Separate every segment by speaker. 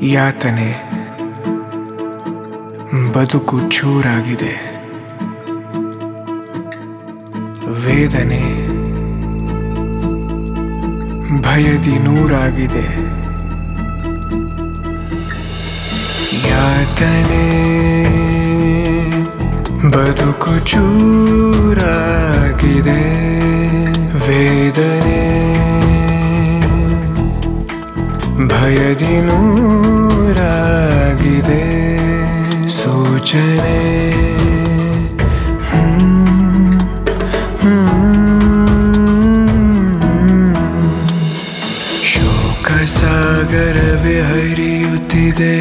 Speaker 1: ಯಾತನೆ ಬದುಕು ಚೂರಾಗಿದೆ, ವೇದನೆ ಭಯದಿ ನೂರಾಗಿದೆ. ಯಾತನೆ ಬದುಕು ಚೂರಾಗಿದೆ, ವೇದನೆ ಭಯದಿ ನೂರಾಗಿದೆ. ಸೂಚನೆ ಶೋಕ ಸಾಗರವೇ ಹರಿಯುತ್ತಿದೆ,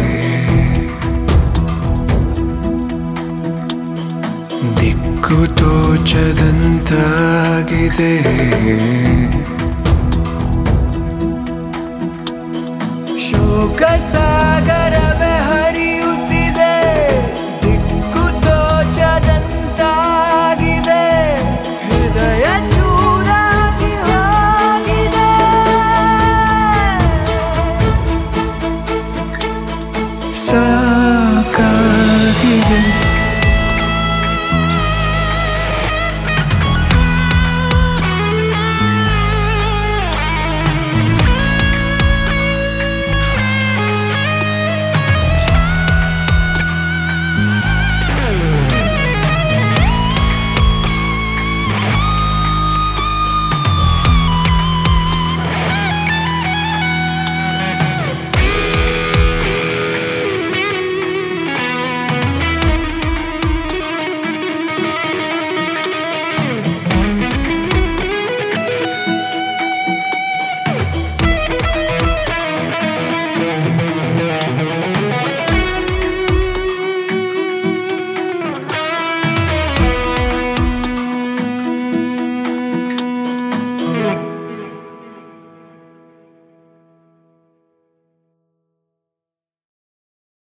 Speaker 1: ದಿಕ್ಕು ತೋಚದಂತಾಗಿದೆ. ಶೋಕ ಸಾಗರವೇ ಹರಿಯುತ್ತಿದೆ, ದಿಕ್ಕು ತೋಚದಂತಾಗಿದೆ. ಹೃದಯ ಚೂರಾಗಿ ಹೋಗಿದೆ, ಸಾಕಾಗಿದೆ.